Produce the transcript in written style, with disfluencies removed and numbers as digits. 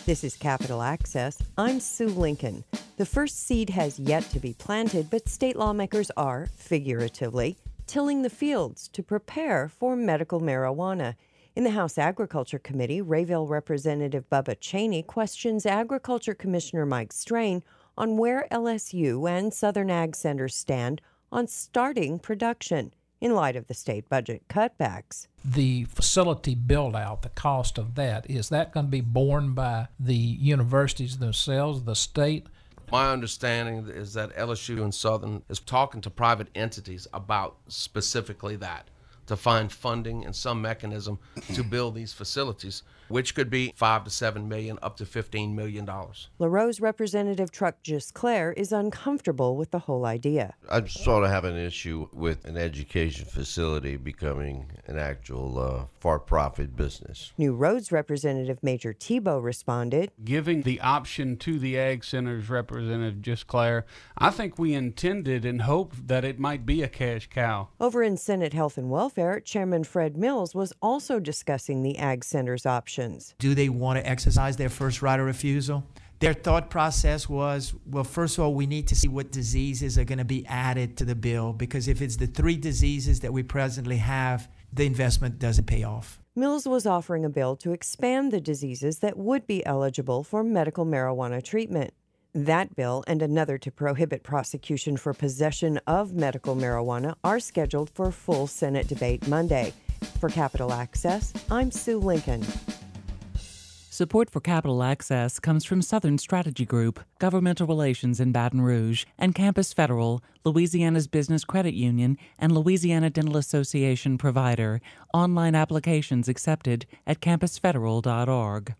This is Capital Access. I'm Sue Lincoln. The first seed has yet to be planted, but state lawmakers are, figuratively, tilling the fields to prepare for medical marijuana. In the House Agriculture Committee, Rayville Representative Bubba Cheney questions Agriculture Commissioner Mike Strain on where LSU and Southern Ag Centers stand on starting production in light of the state budget cutbacks. The facility build-out, the cost of that, is that going to be borne by the universities themselves, the state? My understanding is that LSU and Southern is talking to private entities about specifically that, to find funding and some mechanism to build these facilities, which could be $5 to $7 million, up to $15 million. LaRose Representative Truck Gisclair is uncomfortable with the whole idea. I sort of have an issue with an education facility becoming an actual for-profit business. New Roads Representative Major Tebow responded, Giving the option to the Ag Center's Representative Gisclair, I think we intended and hoped that it might be a cash cow. Over in Senate Health and Welfare, Chairman Fred Mills was also discussing the Ag Center's options. Do they want to exercise their first right of refusal? Their thought process was, well, first of all, we need to see what diseases are going to be added to the bill, because if it's the 3 diseases that we presently have, the investment doesn't pay off. Mills was offering a bill to expand the diseases that would be eligible for medical marijuana treatment. That bill and another to prohibit prosecution for possession of medical marijuana are scheduled for full Senate debate Monday. For Capital Access, I'm Sue Lincoln. Support for Capital Access comes from Southern Strategy Group, Governmental Relations in Baton Rouge, and Campus Federal, Louisiana's business credit union and Louisiana Dental Association provider. Online applications accepted at campusfederal.org.